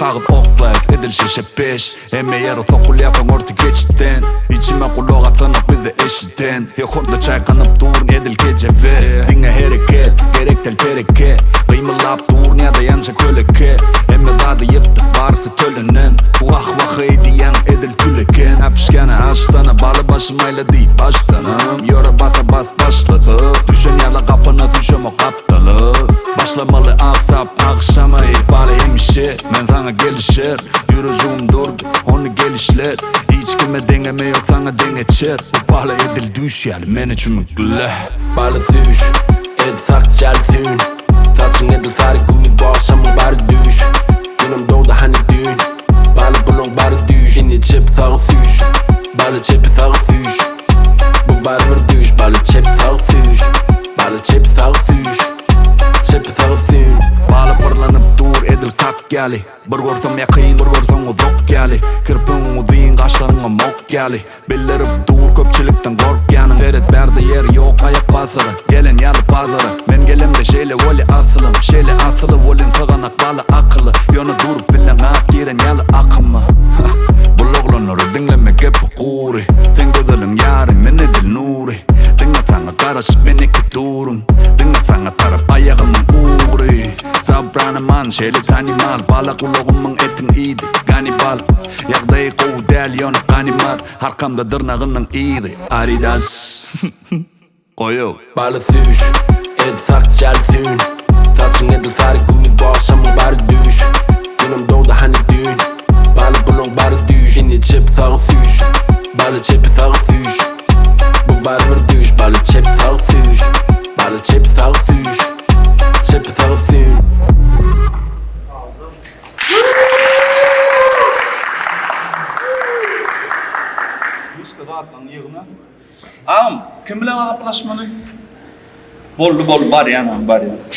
Tağıt oklayıp edilşe şepeş Emme yarı sokulyatın orta geçitten İçime kulak atınıp bizi eşitten Yokurda çaykanıp durun edil geceve Dine hareket gerek del tereke Kıymılap durun ya da yanca köleke Emme dadı yıktık barısı tölünen Vah vah eydiyen edil tüleken Hapişkene açtana balı başımayla deyip baştanım Yora bata bas başladı Düşen yala kapına düşeme kaptalı Başlamalı aksap akşamayı Bale emişe men sana gelişir Yürüzüm durdu onu gelişler Hiç kime dengeme yok sana dengeçer Bu bale edil düş yani men için mükle Bale süş edil sagt çeltün Saçın edil sarı güyü bu akşamın bari düş Günüm doğdu hani dün Bale bulun bari düş Yine çep sağı süş Bale çepi sağı süş Bu var vur düş Bale çep sağı süş Bale çep sağı süş Çepi sağı süş Bale pırlanıp dur edil kak gali Bir görsem yakın bir görsem uzak gali Kirpin uzayın kaşlarına mok gali Bellerip dur köpçilikten kork yanın Seyret berde yer yok ayak basırı Gelen yalı pazarı Men gelemde şeyle voli asılım Şeyle asılı volin sığanak balı akıllı Yonu durup bilen ak giren yalı akımı Buluklanır dinlemek hep kuri Sen güzelim yarim men edil nuri Dinle sana karışıp ben iki durun Dinle sana tarap ayağımın uğri Sabranıman şeyli tanimal Bala kuluğumun etin iyiydi Ganibal Yağdayı kovu del yonu ganimat Harkamda dırnağının iyiydi Aridas Koyu Bale süş edil sagt çeltün Saçın edil sarı güyü bu akşamın bari düş Günüm doğdu hani dün Bale bulun bari düş Yine çep sağı süş Bale çepi sağı süş Bu var vur düş Bale çep sağı süş Bale çepi sağı süş Çepi sağı süş Ağam, kim bilen ağaplaşmalı? Bollu var ya.